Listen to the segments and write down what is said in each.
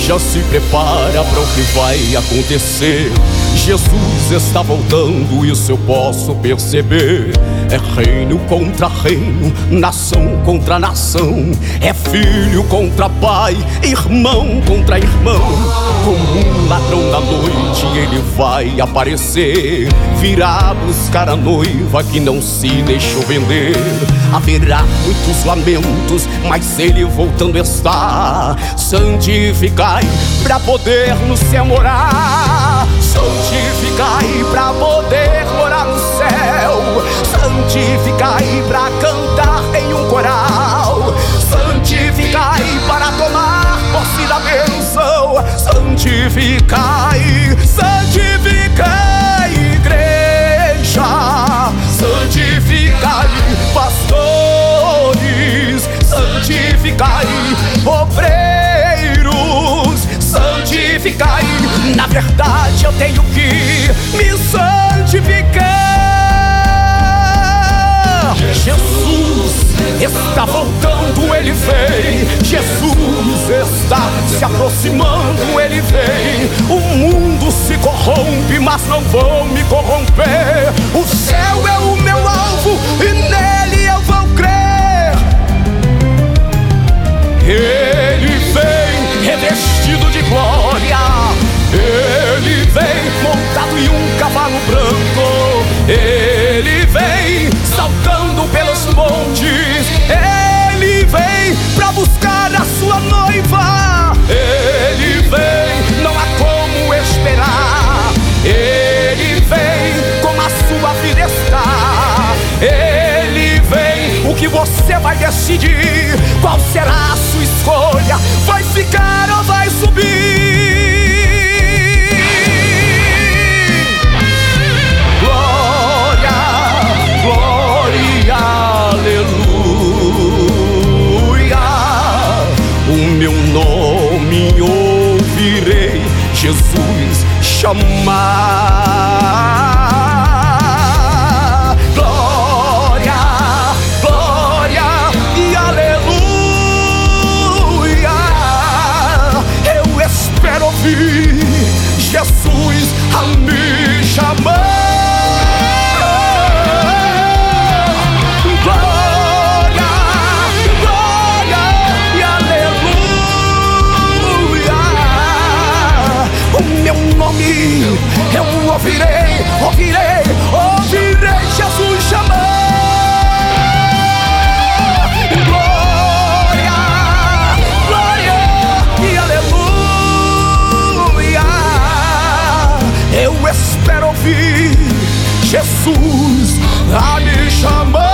já se prepara para o que vai acontecer. Jesus está voltando, isso eu posso perceber. É reino contra reino, nação contra nação. É filho contra pai, irmão contra irmão. Como um ladrão da noite ele vai aparecer. Virá buscar a noiva que não se deixou vender. Haverá muitos lamentos, mas ele voltando está. Santificai pra poder no céu morar. Santificai pra poder morar no céu. Santificai pra cantar em um coral. Santificai para tomar posse da bênção. Santificai, santificai igreja. Santificai pastores. Santificai obreiros. Santificai, na verdade eu tenho que me santificar. Jesus está voltando, ele vem. Jesus está se aproximando, ele vem. O mundo se corrompe, mas não vou me corromper. O céu é o meu alvo e nele eu vou crer. Ele vem revestido de glória. Ele vem montado em um cavalo branco. Ele vem saltando pelos montes. Ele vem pra buscar a sua noiva. Ele vem, não há como esperar. Ele vem como a sua vida está. Ele vem, o que você vai decidir? Qual será a sua escolha? Vai ficar ou vai subir? Aleluia. O meu nome ouvirei Jesus chamar. Glória, glória e aleluia. Eu espero ouvir Jesus a me chamar. Eu ouvirei, ouvirei, ouvirei Jesus chamar. Glória, glória e aleluia. Eu espero ouvir Jesus a me chamar.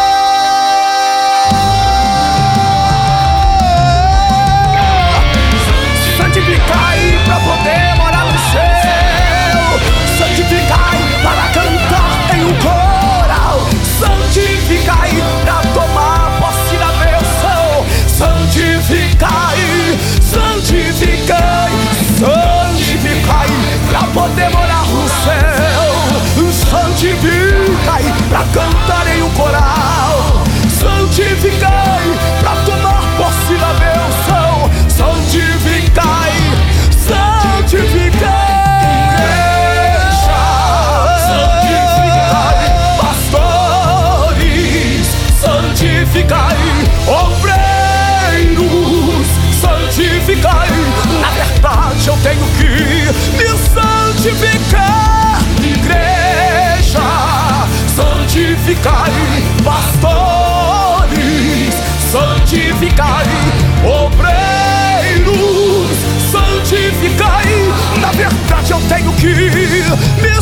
Santificai pra poder morar no céu. Santificai para cantar em um coral. Santificai para tomar posse da bênção. Santificai, santificai, santificai para poder morar no céu. Santificai para cantar em um coral. Santificai para tomar posse da bênção. Santificai, santificai. Santificai, obreiros, santificai. Na verdade eu tenho que me santificar. Igreja, santificai. Pastores, santificai. Obreiros, santificai. Na verdade eu tenho que me